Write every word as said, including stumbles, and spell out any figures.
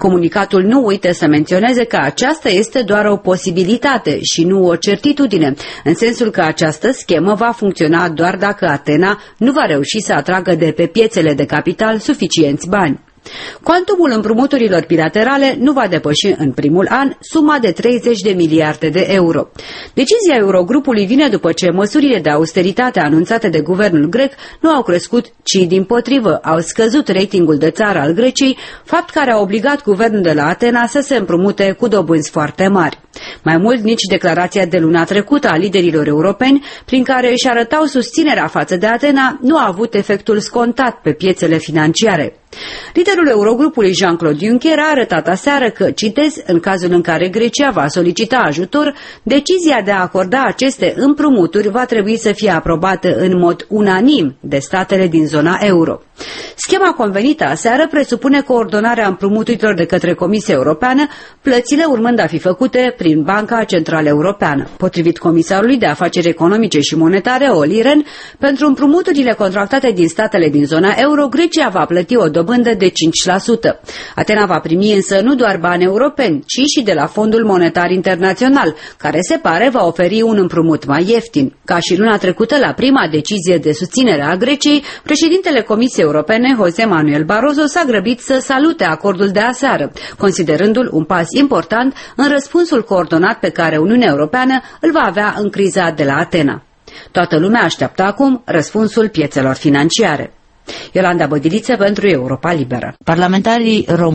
Comunicatul nu uită să menționeze că aceasta este doar o posibilitate și nu o certitudine, în sensul că această schemă va funcționa doar dacă Atena nu va reuși să atragă de pe piețele de capital suficienți bani. Cuantumul împrumuturilor bilaterale nu va depăși în primul an suma de treizeci de miliarde de euro. Decizia Eurogrupului vine după ce măsurile de austeritate anunțate de guvernul grec nu au crescut, ci dimpotrivă au scăzut ratingul de țară al Greciei, fapt care a obligat guvernul de la Atena să se împrumute cu dobânzi foarte mari. Mai mult, nici declarația de luna trecută a liderilor europeni, prin care își arătau susținerea față de Atena, nu a avut efectul scontat pe piețele financiare. Liderul Eurogrupului Jean-Claude Juncker a arătat aseară că, citez, în cazul în care Grecia va solicita ajutor, decizia de a acorda aceste împrumuturi va trebui să fie aprobată în mod unanim de statele din zona euro. Schema convenită aseară presupune coordonarea împrumuturilor de către Comisia Europeană, plățile urmând a fi făcute prin Banca Centrală Europeană. Potrivit Comisarului de Afaceri Economice și Monetare, Olli Rehn, pentru împrumuturile contractate din statele din zona euro, Grecia va plăti o dobândă de cinci la sută. Atena va primi însă nu doar bani europeni, ci și de la Fondul Monetar Internațional, care se pare va oferi un împrumut mai ieftin. Ca și luna trecută, la prima decizie de susținere a Greciei, președintele Comisiei Europene, José Manuel Barroso, s-a grăbit să salute acordul de aseară, considerându-l un pas important în răspunsul coordonat pe care Uniunea Europeană îl va avea în criza de la Atena. Toată lumea așteaptă acum răspunsul piețelor financiare. Iolanda Bădiliță pentru Europa Liberă. Parlamentarii români